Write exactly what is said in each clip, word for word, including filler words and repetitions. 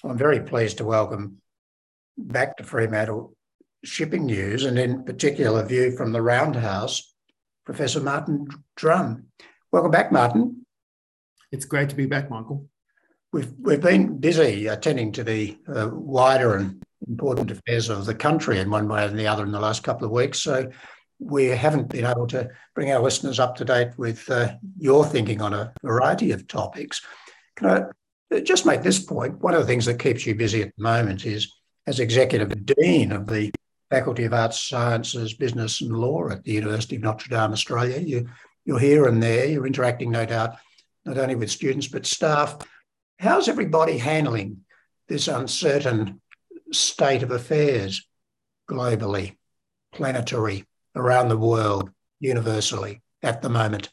I'm very pleased to welcome back to Fremantle Shipping News, and in particular view from the Roundhouse, Professor Martin Drum. Welcome back, Martin. It's great to be back, Michael. We've we've been busy attending to the uh, wider and important affairs of the country in one way or the other in the last couple of weeks, so we haven't been able to bring our listeners up to date with uh, your thinking on a variety of topics. Can I just make this point? One of the things that keeps you busy at the moment is, as Executive Dean of the Faculty of Arts, Sciences, Business and Law at the University of Notre Dame, Australia. You, you're here and there, you're interacting, no doubt, not only with students but staff. How's everybody handling this uncertain state of affairs globally, planetary, around the world, universally at the moment?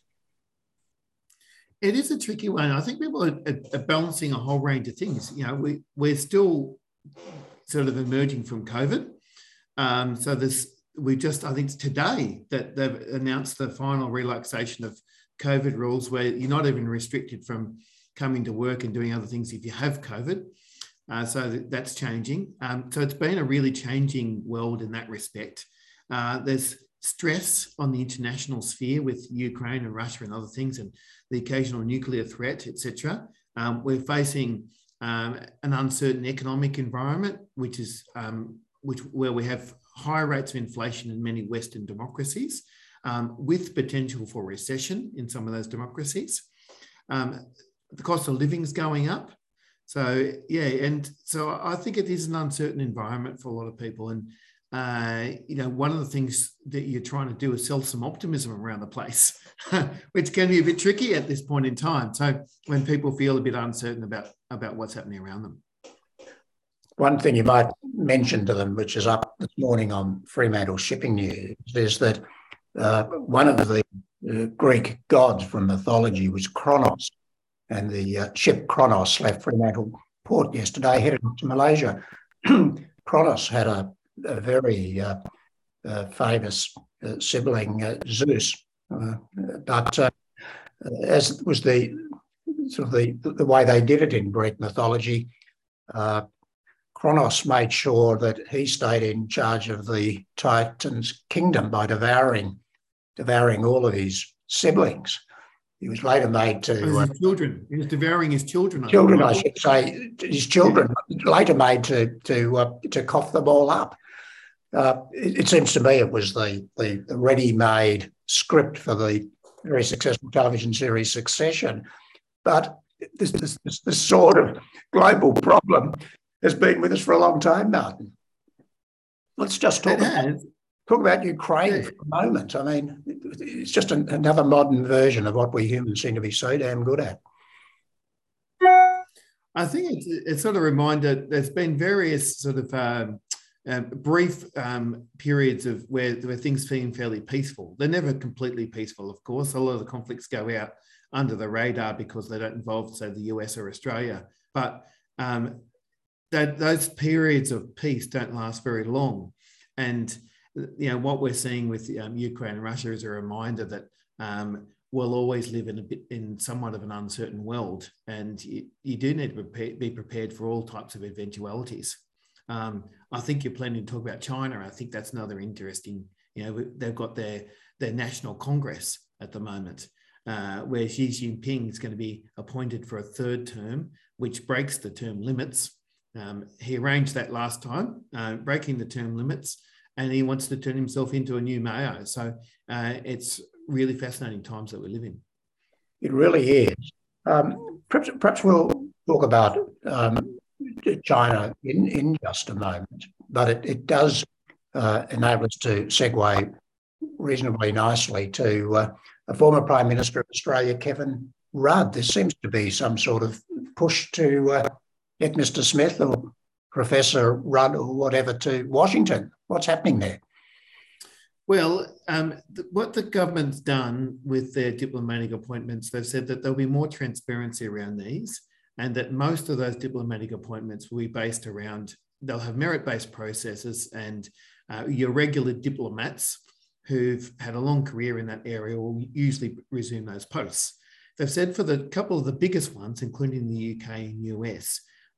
It is a tricky one. I think people are, are balancing a whole range of things. You know, we, we're still sort of emerging from COVID. Um, so this, we just, I think it's today that they've announced the final relaxation of COVID rules where you're not even restricted from coming to work and doing other things if you have COVID. Uh, so that's changing. Um, so it's been a really changing world in that respect. Uh, there's stress on the international sphere with Ukraine and Russia and other things, and the occasional nuclear threat, et cetera. Um, we're facing um, an uncertain economic environment, which is um, which where we have high rates of inflation in many Western democracies, um, with potential for recession in some of those democracies. Um, the cost of living is going up. So, yeah, and so I think it is an uncertain environment for a lot of people. And Uh, you know, one of the things that you're trying to do is sell some optimism around the place, which can be a bit tricky at this point in time. So when people feel a bit uncertain about, about what's happening around them. One thing you might mention to them, which is up this morning on Fremantle Shipping News, is that uh, one of the uh, Greek gods from mythology was Kronos, and the uh, ship Kronos left Fremantle port yesterday, headed to Malaysia. Kronos had a a very uh, uh, famous uh, sibling, uh, Zeus, uh, but uh, as was the sort of the, the way they did it in Greek mythology, uh, Kronos made sure that he stayed in charge of the Titan's kingdom by devouring, devouring all of his siblings. He was later made to... Oh, his uh, children. He was devouring his children. I children, I should say. His children, yeah. Later made to to uh, to cough them all up. Uh, it, it seems to me it was the, the, the ready-made script for the very successful television series Succession. But this, this, this, this sort of global problem has been with us for a long time, Martin. Let's just talk, about, talk about Ukraine yeah. for a moment. I mean, it's just an, another modern version of what we humans seem to be so damn good at. I think it's, it's sort of a reminder, there's been various sort of um, um, brief um, periods of where, where things seem fairly peaceful. They're never completely peaceful, of course. A lot of the conflicts go out under the radar because they don't involve, say, the U S or Australia. But um, that, those periods of peace don't last very long. And, you know, what we're seeing with um, Ukraine and Russia is a reminder that um, we'll always live in a bit in somewhat of an uncertain world, and you, you do need to prepare, be prepared for all types of eventualities. Um, I think you're planning to talk about China. I think that's another interesting, you know, they've got their, their national congress at the moment, uh, where Xi Jinping is going to be appointed for a third term, which breaks the term limits. Um, he arranged that last time, uh, breaking the term limits, and he wants to turn himself into a new Mao. So uh, it's really fascinating times that we live in. It really is. Um, perhaps, perhaps we'll talk about um, China in, in just a moment, but it, it does uh, enable us to segue reasonably nicely to uh, a former Prime Minister of Australia, Kevin Rudd. There seems to be some sort of push to uh, get Mister Smith or Professor Rudd or whatever to Washington. What's happening there? Well, um, th- what the government's done with their diplomatic appointments, they've said that there'll be more transparency around these, and that most of those diplomatic appointments will be based around, they'll have merit-based processes, and uh, your regular diplomats who've had a long career in that area will usually resume those posts. They've said for the couple of the biggest ones, including the U K and U S,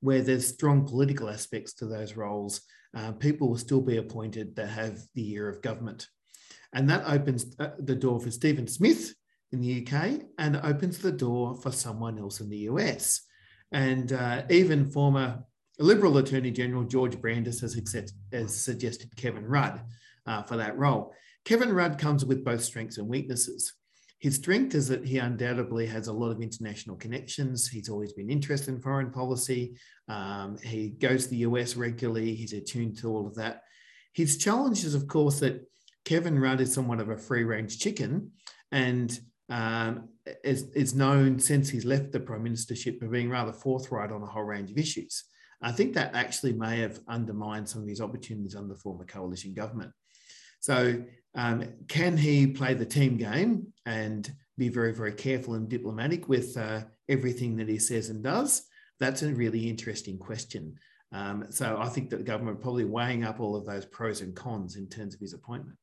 where there's strong political aspects to those roles, uh, people will still be appointed that have the ear of government. And that opens the door for Stephen Smith in the U K and opens the door for someone else in the U S. And uh, even former Liberal Attorney General George Brandis has, accept, has suggested Kevin Rudd uh, for that role. Kevin Rudd comes with both strengths and weaknesses. His strength is that he undoubtedly has a lot of international connections. He's always been interested in foreign policy. Um, he goes to the U S regularly. He's attuned to all of that. His challenge is, of course, that Kevin Rudd is somewhat of a free-range chicken and um, is, is known since he's left the Prime Ministership for being rather forthright on a whole range of issues. I think that actually may have undermined some of his opportunities under the former coalition government. So um, can he play the team game and be very, very careful and diplomatic with uh, everything that he says and does? That's a really interesting question. Um, so I think that the government are probably weighing up all of those pros and cons in terms of his appointment.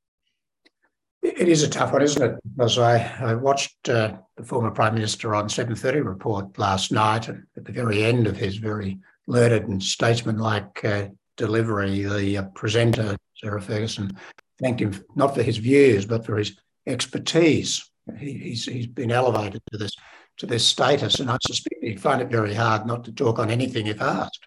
It is a tough one, isn't it? Because I, I watched uh, the former Prime Minister on seven thirty report last night, and at the very end of his very learned and statesmanlike uh, delivery, the uh, presenter, Sarah Ferguson, thanked him not for his views, but for his expertise. He, he's, he's been elevated to this, to this status, and I suspect he'd find it very hard not to talk on anything if asked.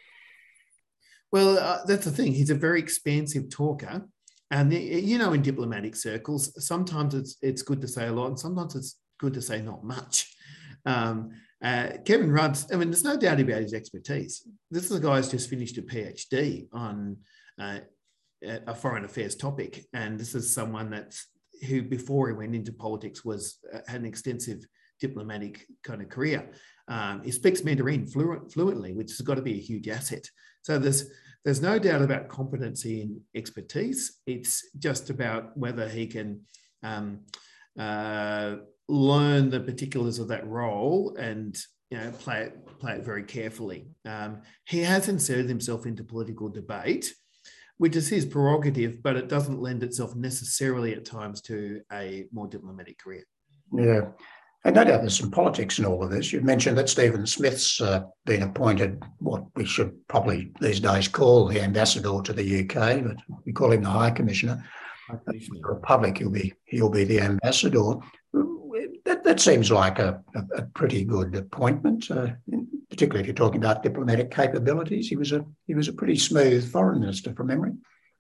Well, uh, that's the thing. He's a very expansive talker. And, you know, in diplomatic circles, sometimes it's it's good to say a lot and sometimes it's good to say not much. Um, uh, Kevin Rudd, I mean, there's no doubt about his expertise. This is a guy who's just finished a PhD on uh, a foreign affairs topic. And this is someone that's, who before he went into politics was uh, had an extensive diplomatic kind of career. Um, he speaks Mandarin fluent, fluently, which has got to be a huge asset. So there's There's no doubt about competency and expertise. It's just about whether he can um, uh, learn the particulars of that role and, you know, play it, play it very carefully. Um, he has inserted himself into political debate, which is his prerogative, but it doesn't lend itself necessarily at times to a more diplomatic career. Yeah. And no doubt there's some politics in all of this. You've mentioned that Stephen Smith's uh, been appointed what we should probably these days call the ambassador to the U K, but we call him the High Commissioner. High Commissioner. For the Republic, he'll be he'll be the ambassador. That that seems like a, a, a pretty good appointment, uh, particularly if you're talking about diplomatic capabilities. He was a he was a pretty smooth foreign minister from memory.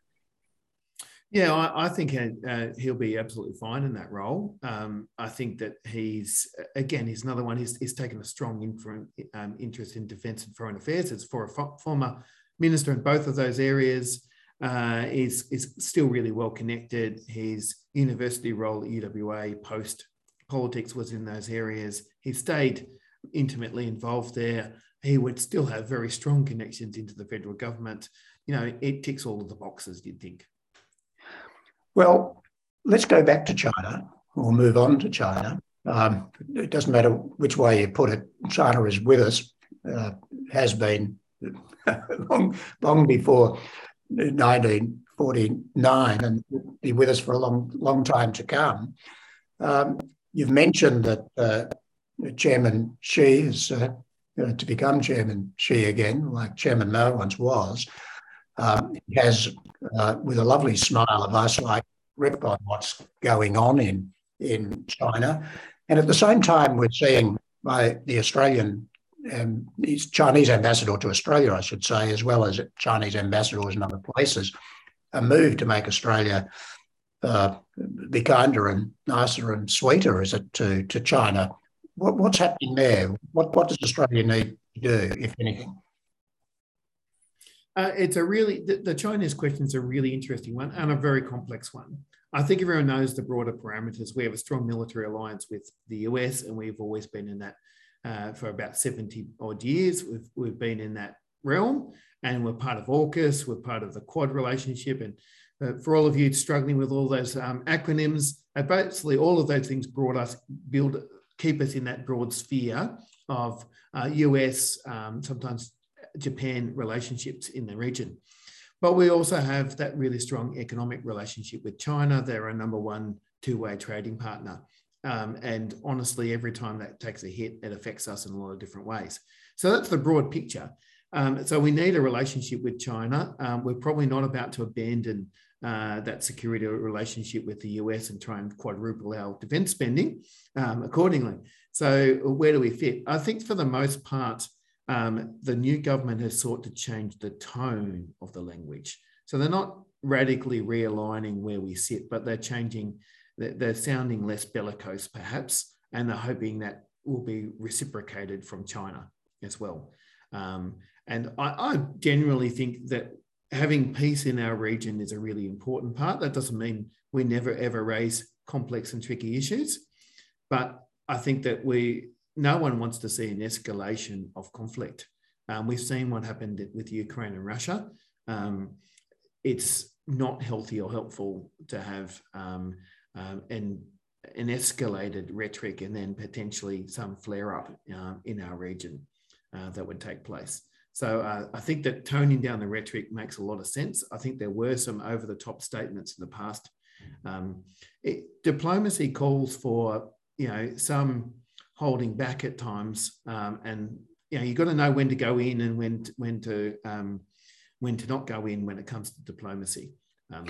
Yeah, I, I think uh, he'll be absolutely fine in that role. Um, I think that he's, again, he's another one. He's, he's taken a strong infra, um, interest in defence and foreign affairs. It's for a fo- former minister in both of those areas. Uh, he's, he's still really well connected. His university role at U W A post-politics was in those areas. He stayed intimately involved there. He would still have very strong connections into the federal government. You know, it ticks all of the boxes, you'd think. Well, let's go back to China, or move on to China. Um, it doesn't matter which way you put it. China is with us, uh, has been long, long before nineteen forty-nine, and will be with us for a long, long time to come. Um, you've mentioned that uh, Chairman Xi is uh, uh, to become Chairman Xi again, like Chairman Mao once was. Um, he has, uh, with a lovely smile of us, like grip on what's going on in, in China. And at the same time, we're seeing by the Australian, um, Chinese ambassador to Australia, I should say, as well as Chinese ambassadors in other places, a move to make Australia uh, be kinder and nicer and sweeter, is it, to, to China? What, what's happening there? What, what does Australia need to do, if anything? Uh, it's a really, the, the Chinese question is a really interesting one and a very complex one. I think everyone knows the broader parameters. We have a strong military alliance with the U S, and we've always been in that uh, for about seventy odd years. We've, we've been in that realm, and we're part of AUKUS, we're part of the Quad relationship. And uh, for all of you struggling with all those um, acronyms, uh, basically all of those things brought us, build, keep us in that broad sphere of uh, U S, um, sometimes Japan relationships in the region. But we also have that really strong economic relationship with China. They're our number one two-way trading partner. Um, and honestly, every time that takes a hit, it affects us in a lot of different ways. So that's the broad picture. Um, so we need a relationship with China. Um, we're probably not about to abandon uh, that security relationship with the U S and try and quadruple our defence spending um, accordingly. So where do we fit? I think for the most part, um, the new government has sought to change the tone of the language. So they're not radically realigning where we sit, but they're changing, they're sounding less bellicose perhaps, and they're hoping that will be reciprocated from China as well. Um, and I, I generally think that having peace in our region is a really important part. That doesn't mean we never ever raise complex and tricky issues, but I think that we, no one wants to see an escalation of conflict. Um, we've seen what happened with Ukraine and Russia. Um, it's not healthy or helpful to have um, um, an, an escalated rhetoric and then potentially some flare-up uh, in our region uh, that would take place. So uh, I think that toning down the rhetoric makes a lot of sense. I think there were some over-the-top statements in the past. Um, it, diplomacy calls for, you know, some holding back at times, um, and you know, you've got to know when to go in and when to, when to um, when to not go in when it comes to diplomacy. Um,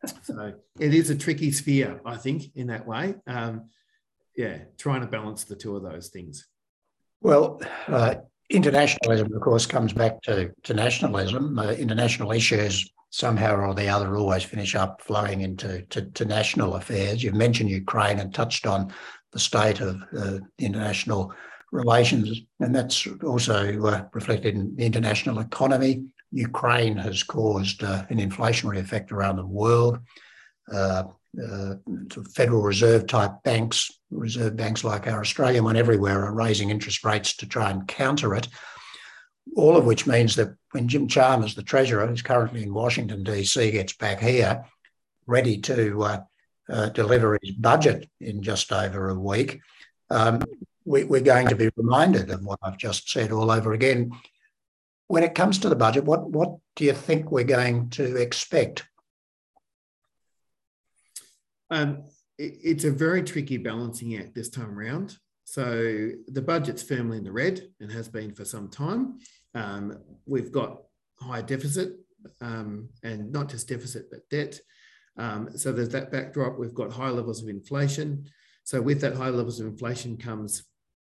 so it is a tricky sphere, I think, in that way. Um, yeah, trying to balance the two of those things. Well, uh, internationalism, of course, comes back to, to nationalism. Uh, international issues somehow or the other always finish up flowing into to, to national affairs. You've mentioned Ukraine and touched on the state of uh, international relations, and that's also uh, reflected in the international economy. Ukraine has caused uh, an inflationary effect around the world. Uh, uh, Federal Reserve type banks, reserve banks like our Australian one everywhere, are raising interest rates to try and counter it. All of which means that when Jim Chalmers, the Treasurer, who's currently in Washington, D C, gets back here, ready to uh, uh, deliver his budget in just over a week, um, we, we're going to be reminded of what I've just said all over again. When it comes to the budget, what, what do you think we're going to expect? Um, it, it's a very tricky balancing act this time around. So the budget's firmly in the red and has been for some time. Um, we've got high deficit, um, and not just deficit, but debt. Um, so there's that backdrop. We've got high levels of inflation. So with that high levels of inflation comes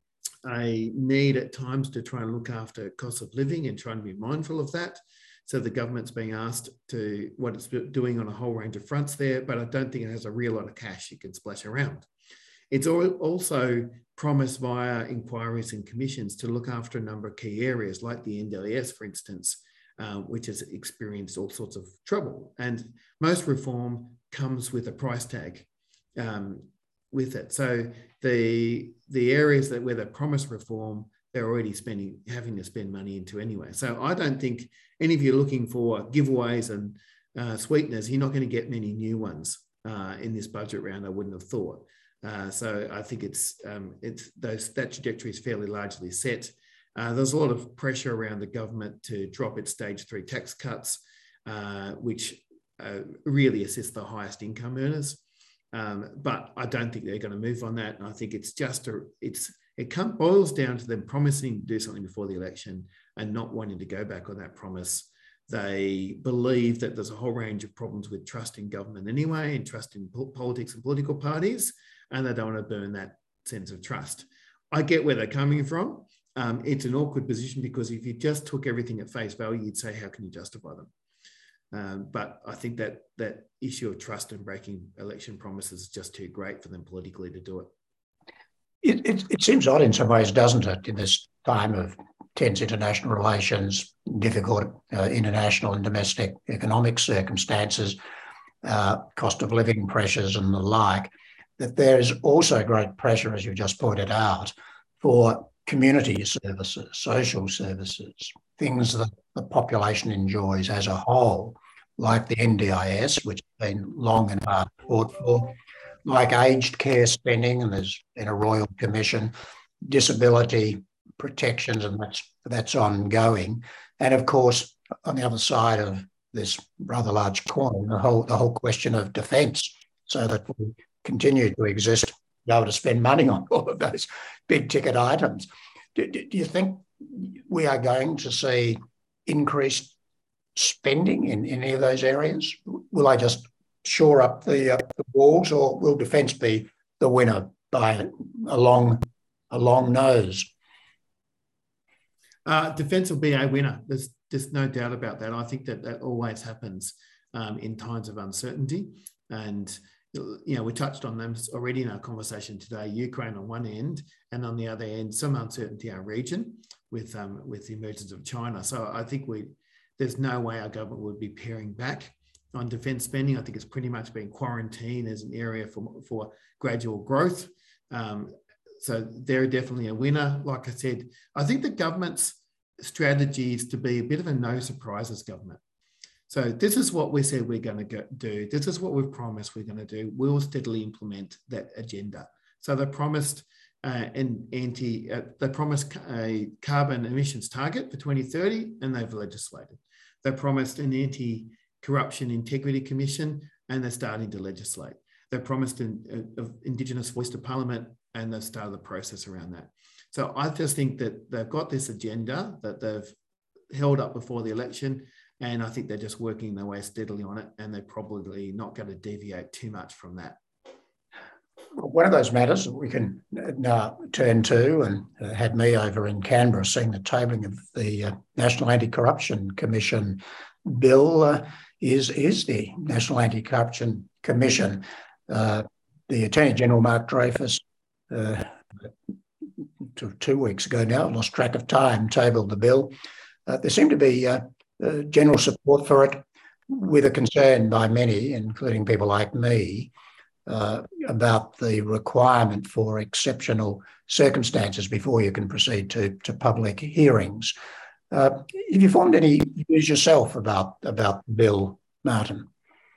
a need at times to try and look after cost of living and try and be mindful of that. So the government's being asked to what it's doing on a whole range of fronts there, but I don't think it has a real lot of cash it can splash around. It's also promised via inquiries and commissions to look after a number of key areas like the N D I S, for instance, uh, which has experienced all sorts of trouble. And most reform comes with a price tag um, with it. So the, the areas that where they promise reform, they're already spending, having to spend money into anyway. So I don't think any of you looking for giveaways and uh, sweeteners, you're not going to get many new ones uh, in this budget round, I wouldn't have thought. Uh, so I think it's um, it's those that trajectory is fairly largely set. Uh, there's a lot of pressure around the government to drop its stage three tax cuts, uh, which uh, really assist the highest income earners. Um, but I don't think they're going to move on that. And I think it's just a it's it come, boils down to them promising to do something before the election and not wanting to go back on that promise. They believe that there's a whole range of problems with trust in government anyway, and trust in politics and political parties, and they don't want to burn that sense of trust. I get where they're coming from. Um, it's an awkward position because if you just took everything at face value, you'd say, how can you justify them? Um, but I think that that issue of trust and breaking election promises is just too great for them politically to do it. It, it, it seems odd in some ways, doesn't it, in this time of tense international relations, difficult uh, international and domestic economic circumstances, uh, cost of living pressures and the like, that there is also great pressure, as you just pointed out, for community services, social services, things that the population enjoys as a whole, like the N D I S, which has been long and hard fought for, like aged care spending, and there's been a Royal Commission, disability protections, and that's, that's ongoing. And of course, on the other side of this rather large coin, the whole, the whole question of defence, so that we continue to exist, be able to spend money on all of those big ticket items. Do, do, do you think we are going to see increased spending in, in any of those areas? Will they just shore up the, uh, the walls, or will defence be the winner by a long, a long nose? Uh, defence will be a winner. There's, there's no doubt about that. I think that that always happens um, in times of uncertainty. And, you know, we touched on them already in our conversation today, Ukraine on one end, and on the other end, some uncertainty in our region with, um, with the emergence of China. So I think we there's no way our government would be paring back on defence spending. I think it's pretty much been quarantined as an area for, for gradual growth. Um, so they're definitely a winner. Like I said, I think the government's strategy is to be a bit of a no surprises government. So this is what we said we're going to do. This is what we've promised we're going to do. We'll steadily implement that agenda. So they promised uh, an anti, uh, they promised a carbon emissions target for twenty thirty, and they've legislated. They promised an anti-corruption integrity commission, and they're starting to legislate. They promised an uh, Indigenous voice to Parliament, and they've started the process around that. So I just think that they've got this agenda that they've held up before the election, and I think they're just working their way steadily on it, and they're probably not going to deviate too much from that. One of those matters that we can now turn to, and uh, had me over in Canberra seeing the tabling of the uh, National Anti-Corruption Commission bill, uh, is, is the National Anti-Corruption Commission. Uh, the Attorney General, Mark Dreyfus, uh, two, two weeks ago now, lost track of time, tabled the bill. Uh, there seemed to be uh, uh, general support for it, with a concern by many, including people like me, uh, about the requirement for exceptional circumstances before you can proceed to, to public hearings. Uh, have you formed any views yourself about, about the bill, Martin?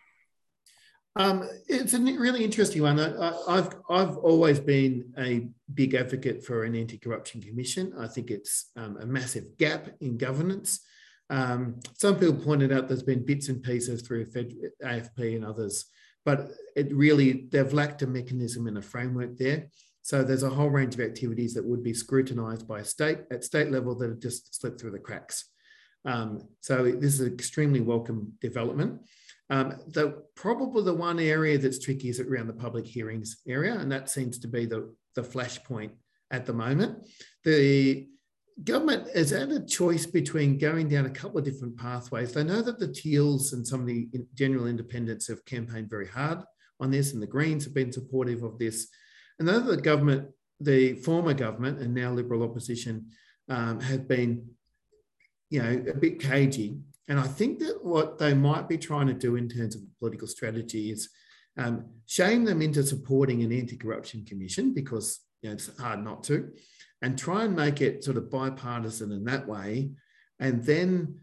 Um, it's a really interesting one. I, I've, I've always been a big advocate for an anti-corruption commission. I think it's um, a massive gap in governance. Um, some people pointed out there's been bits and pieces through Fed, A F P and others, but it really, they've lacked a mechanism and a framework there. So there's a whole range of activities that would be scrutinised by state at state level that have just slipped through the cracks. Um, so this is an extremely welcome development. Um, the, probably the one area that's tricky is around the public hearings area, and that seems to be the, the flashpoint at the moment. The government has had a choice between going down a couple of different pathways. They know that the Teals and some of the general independents have campaigned very hard on this, and the Greens have been supportive of this. And though the government, the former government and now Liberal opposition, um, have been, you know, a bit cagey. And I think that what they might be trying to do in terms of political strategy is um, shame them into supporting an anti-corruption commission, because, you know, it's hard not to, and try and make it sort of bipartisan in that way, and then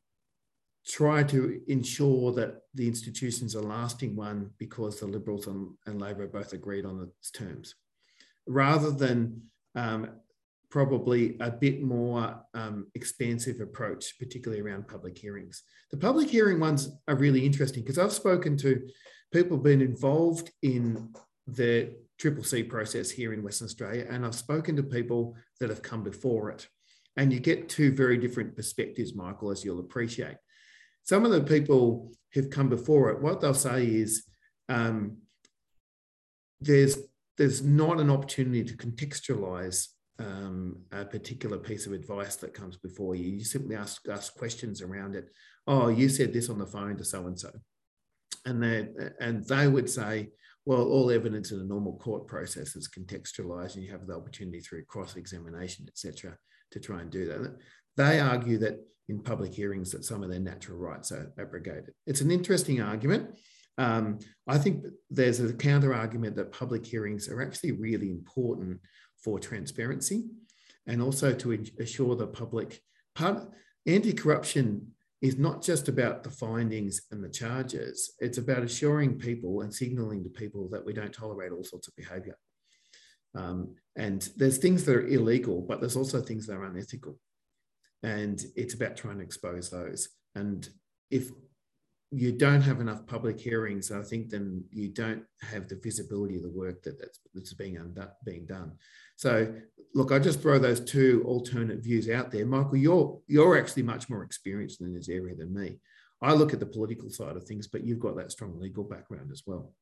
try to ensure that the institution's a lasting one because the Liberals and, and Labor both agreed on its terms, rather than um, probably a bit more um, expansive approach, particularly around public hearings. The public hearing ones are really interesting because I've spoken to people who've been involved in the Triple C process here in Western Australia, and I've spoken to people that have come before it. And you get two very different perspectives, Michael, as you'll appreciate. Some of the people who've come before it, what they'll say is um, there's, there's not an opportunity to contextualise um, a particular piece of advice that comes before you. You simply ask, ask questions around it. Oh, you said this on the phone to so-and-so. And they, and they would say, well, all evidence in a normal court process is contextualised, and you have the opportunity through cross-examination, et cetera, to try and do that. They argue that in public hearings that some of their natural rights are abrogated. It's an interesting argument. Um, I think there's a counter argument that public hearings are actually really important for transparency and also to assure the public. Part, anti-corruption is not just about the findings and the charges. It's about assuring people and signalling to people that we don't tolerate all sorts of behaviour. Um, and there's things that are illegal, but there's also things that are unethical. And it's about trying to expose those. And if you don't have enough public hearings, I think then you don't have the visibility of the work that that's, that's being, undone, being done. So, look, I just throw those two alternate views out there. Michael, you're, you're actually much more experienced in this area than me. I look at the political side of things, but you've got that strong legal background as well.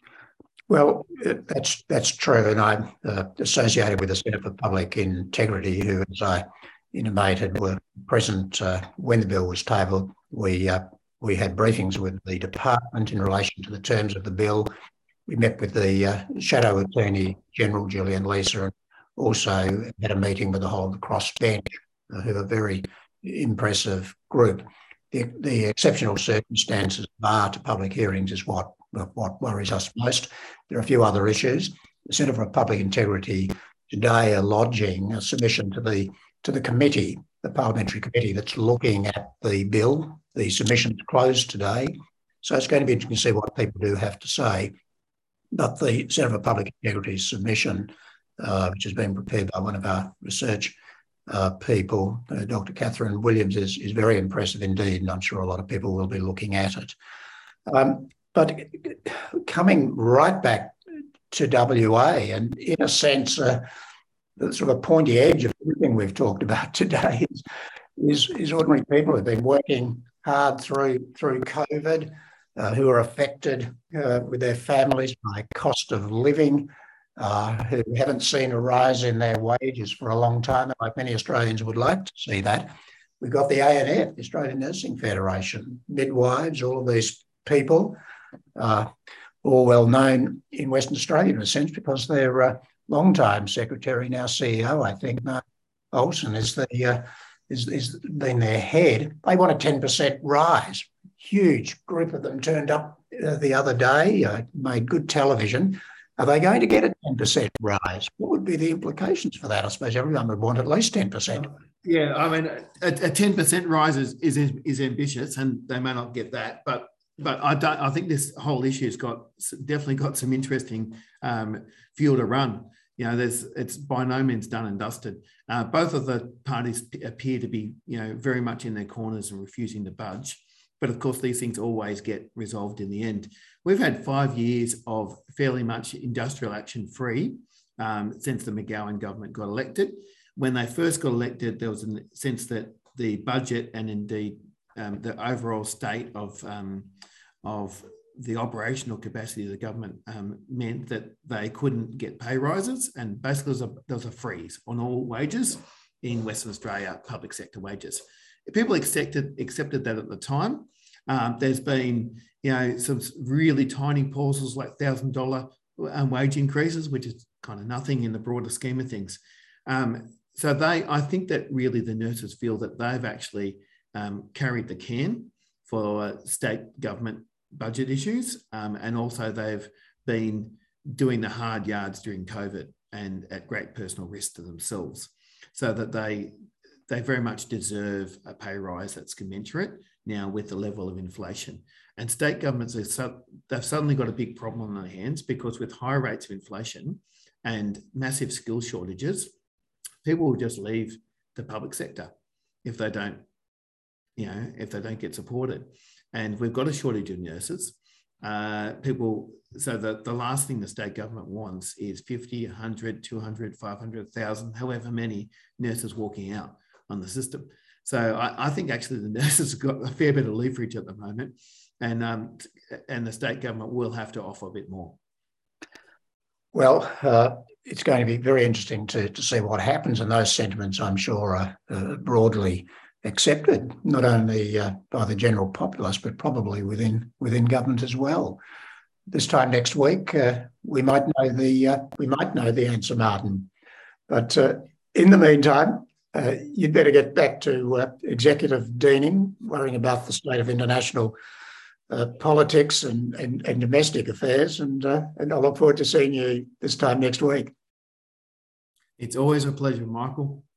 Well, that's that's true, and I'm uh, associated with the Centre for Public Integrity, who, as I intimated, were present uh, when the bill was tabled. We uh, we had briefings with the department in relation to the terms of the bill. We met with the uh, Shadow Attorney General, Julian Leeser, and also had a meeting with the whole of the crossbench, uh, who are a very impressive group. The, the exceptional circumstances bar to public hearings is what what worries us most. There are a few other issues. The Centre for Public Integrity today are lodging a submission to the to the committee, the parliamentary committee that's looking at the bill. The submission's closed today, so it's going to be interesting to see what people do have to say. But the Centre for Public Integrity's submission, uh, which has been prepared by one of our research uh, people, uh, Doctor Catherine Williams, is, is very impressive indeed, and I'm sure a lot of people will be looking at it. Um, But coming right back to W A, and in a sense, uh, the sort of pointy edge of everything we've talked about today is, is, is ordinary people who've been working hard through through COVID, uh, who are affected uh, with their families by cost of living, uh, who haven't seen a rise in their wages for a long time, like many Australians would like to see that. We've got the A N F, the Australian Nursing Federation, midwives, all of these people. Uh, all well known in Western Australia in a sense, because their uh, long-time secretary, now C E O, I think, Mark Olsen, is the uh, is is been their head. They want a ten percent rise. Huge group of them turned up uh, the other day, uh, made good television. Are they going to get a ten percent rise? What would be the implications for that? I suppose everyone would want at least ten percent. Yeah, I mean, a, a ten percent rise is, is is ambitious, and they may not get that, but. But I don't. I think this whole issue has got definitely got some interesting um, fuel to run. You know, there's it's by no means done and dusted. Uh, both of the parties p- appear to be, you know, very much in their corners and refusing to budge. But of course, these things always get resolved in the end. We've had five years of fairly much industrial action free um, since the McGowan government got elected. When they first got elected, there was a sense that the budget and indeed um, the overall state of um, of the operational capacity of the government um, meant that they couldn't get pay rises, and basically there was, a, there was a freeze on all wages in Western Australia, public sector wages. People accepted, accepted that at the time. Um, there's been, you know, some really tiny pauses like one thousand dollars um, wage increases, which is kind of nothing in the broader scheme of things. Um, so they, I think that really the nurses feel that they've actually um, carried the can for state government budget issues, um, and also they've been doing the hard yards during COVID and at great personal risk to themselves, so that they they very much deserve a pay rise that's commensurate now with the level of inflation. And state governments, they've suddenly got a big problem on their hands, because with high rates of inflation and massive skill shortages, people will just leave the public sector if they don't, you know, if they don't get supported. And we've got a shortage of nurses. Uh, people, so the, the last thing the state government wants is fifty, one hundred, two hundred, five hundred, one thousand, however many nurses walking out on the system. So I, I think actually the nurses have got a fair bit of leverage at the moment, and, um, and the state government will have to offer a bit more. Well, uh, it's going to be very interesting to, to see what happens, and those sentiments, I'm sure, are uh, broadly accepted, not only uh, by the general populace, but probably within within government as well. This time next week, uh, we might know the uh, we might know the answer, Martin. But uh, in the meantime, uh, you'd better get back to uh, executive deaning, worrying about the state of international uh, politics and, and and domestic affairs. And uh, and I look forward to seeing you this time next week. It's always a pleasure, Michael.